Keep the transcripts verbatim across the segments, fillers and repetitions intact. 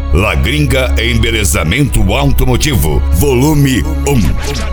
La Gringa Embelezamento Automotivo, volume um.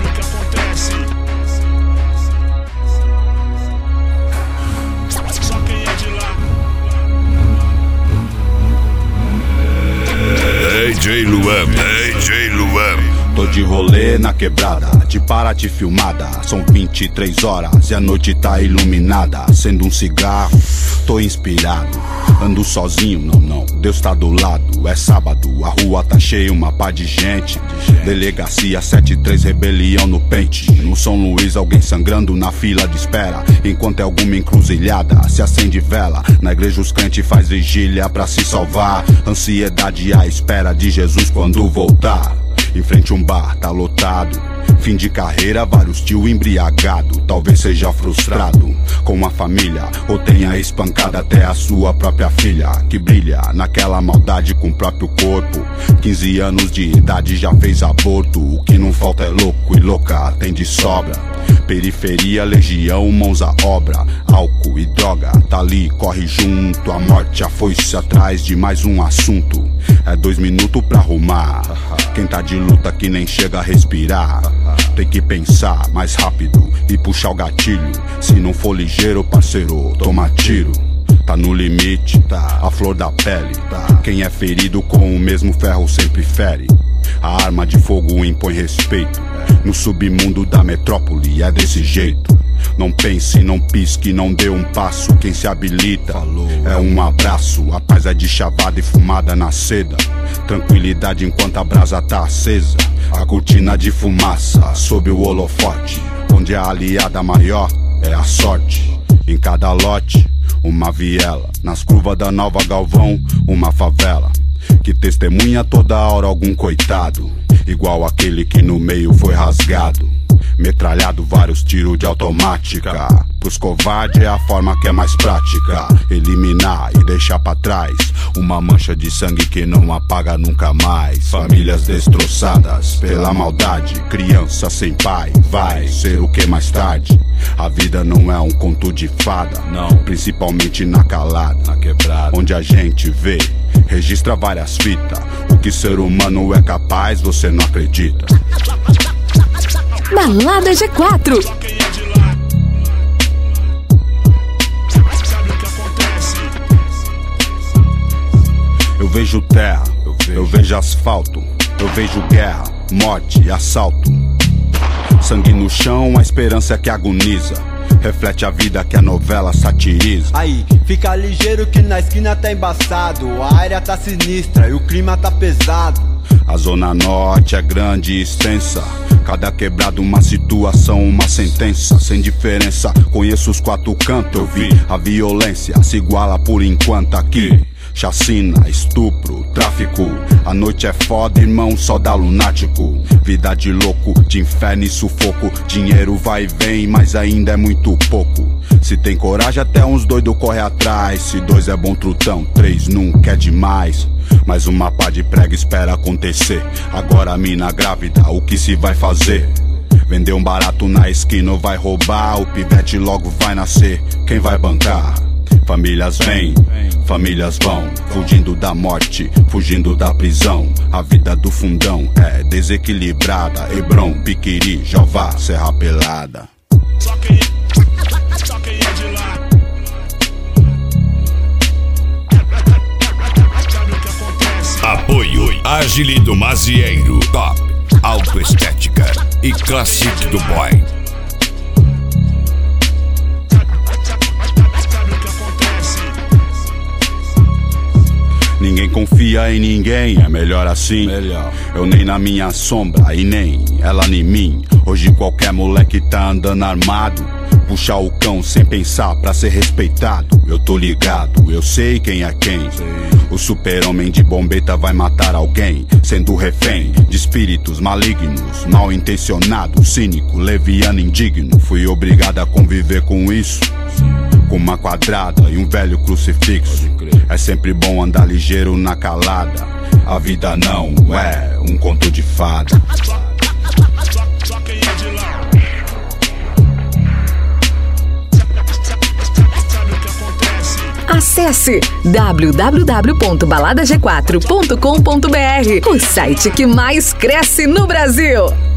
D J Luan, D J Luan. Tô de rolê na quebrada, de Paraty filmada. São vinte e três horas e a noite tá iluminada. Acendo um cigarro, tô inspirado. Ando sozinho, não, não, Deus tá do lado. É sábado, a rua tá cheia, uma pá de gente. Delegacia setenta e três, rebelião no pente. No São Luís, alguém sangrando na fila de espera. Enquanto é alguma encruzilhada, se acende vela. Na igreja os crentes faz vigília pra se salvar. Ansiedade à espera de Jesus quando voltar. Em frente um bar, tá lotado. Fim de carreira, vários tio embriagado. Talvez seja frustrado com a família, ou tenha espancado até a sua própria filha, que brilha naquela maldade com o próprio corpo. Quinze anos de idade já fez aborto. O que não falta é louco e louca, tem de sobra. Periferia, legião, mãos à obra. Álcool e droga, tá ali, corre junto. A morte, a foice atrás de mais um assunto. É dois minutos pra arrumar. Quem tá de luta que nem chega a respirar. Tem que pensar mais rápido e puxar o gatilho. Se não for ligeiro, parceiro, toma tiro. Tá no limite, tá, a flor da pele, tá. Quem é ferido com o mesmo ferro sempre fere. A arma de fogo impõe respeito. No submundo da metrópole é desse jeito. Não pense, não pisque, não dê um passo. Quem se habilita é um abraço. A paz é de chavada e fumada na seda. Tranquilidade enquanto a brasa tá acesa. A cortina de fumaça sob o holofote. Onde a aliada maior é a sorte. Em cada lote, uma viela. Nas curvas da Nova Galvão, uma favela. Que testemunha toda hora algum coitado. Igual aquele que no meio foi rasgado. Metralhado vários tiros de automática. Pros covardes é a forma que é mais prática. Eliminar e deixar pra trás uma mancha de sangue que não apaga nunca mais. Famílias destroçadas pela maldade. Criança sem pai vai ser o que mais tarde. A vida não é um conto de fada, não. Principalmente na calada, na quebrada, onde a gente vê, registra várias fitas. O que ser humano é capaz, você não acredita. Balada G quatro. Eu vejo terra, eu vejo, eu vejo asfalto. Eu vejo guerra, morte e assalto. Sangue no chão, a esperança é que agoniza. Reflete a vida que a novela satiriza. Aí, fica ligeiro que na esquina tá embaçado. A área tá sinistra e o clima tá pesado. A zona norte é grande e extensa. Cada quebrada uma situação, uma sentença. Sem diferença, conheço os quatro cantos. Eu vi a violência se iguala por enquanto aqui. Chacina, estupro, tráfico. A noite é foda, irmão, só dá lunático. Vida de louco, de inferno e sufoco. Dinheiro vai e vem, mas ainda é muito pouco. Se tem coragem até uns doidos corre atrás. Se dois é bom trutão, três nunca é demais. Mais uma pá de prega espera acontecer. Agora a mina grávida, o que se vai fazer? Vender um barato na esquina ou vai roubar? O pivete logo vai nascer, quem vai bancar? Famílias vêm, famílias vão, fugindo da morte, fugindo da prisão. A vida do fundão é desequilibrada. Hebron, Piquiri, Jová, Serra Pelada. Apoio Agile do Mazieiro, Top, Autoestética e Classic do Boy. Ninguém confia em ninguém, é melhor assim. Melhor. Eu nem na minha sombra e nem ela em mim. Hoje qualquer moleque tá andando armado. Puxar o cão sem pensar pra ser respeitado. Eu tô ligado, eu sei quem é quem. O super-homem de bombeta vai matar alguém, sendo refém de espíritos malignos, mal intencionado, cínico, leviano, indigno. Fui obrigado a conviver com isso, com uma quadrada e um velho crucifixo. É sempre bom andar ligeiro na calada. A vida não é um conto de fada. Acesse w w w ponto balada g quatro ponto com ponto b r, o site que mais cresce no Brasil.